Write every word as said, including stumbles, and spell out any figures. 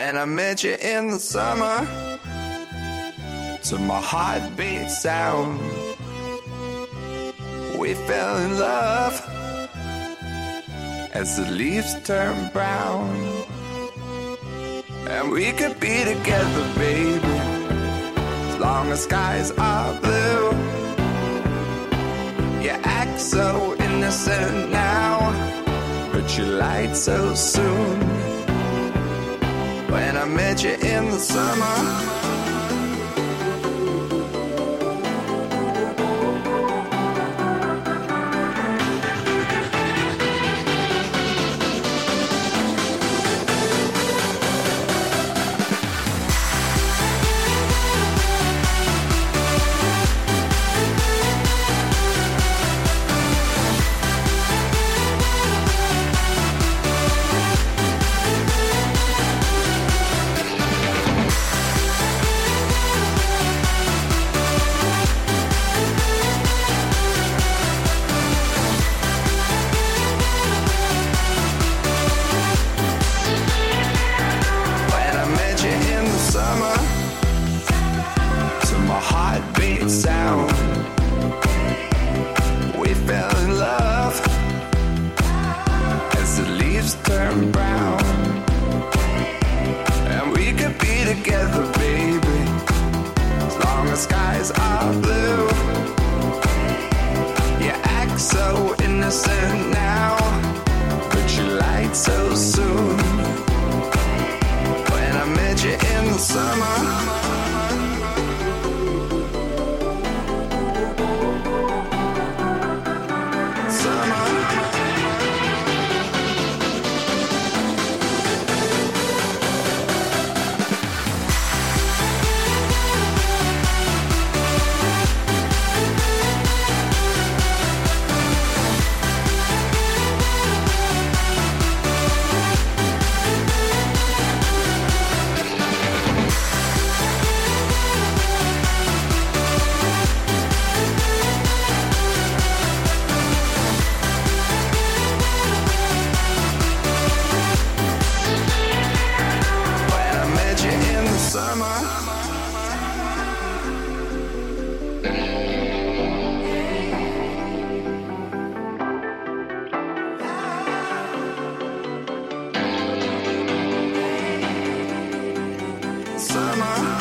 When I met you in the summer, to my heartbeat sound, we fell in love as the leaves turn brown. And we could be together, baby, as long as skies are blue. You act so innocent now, but you lied so soon. When I met you in the summer, sound, we fell in love as the leaves turn brown. And we could be together, baby, as long as skies are blue. You act so innocent now, but you lied so soon. When I met you in the summer, summer.